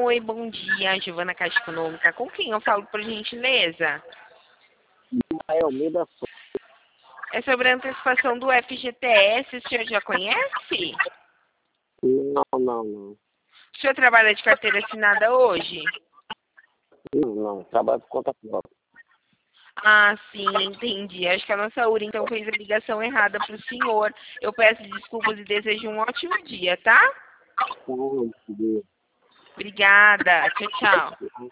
Oi, bom dia, Giovana Caixa Econômica. Com quem eu falo, por gentileza? Almeida. É sobre a antecipação do FGTS, o senhor já conhece? Não. O senhor trabalha de carteira assinada hoje? Não. Trabalho por conta própria. Ah, sim, entendi. Acho que a nossa URI, então, fez a ligação errada para o senhor. Eu peço desculpas e desejo um ótimo dia, tá? Não, Obrigada. Tchau, tchau.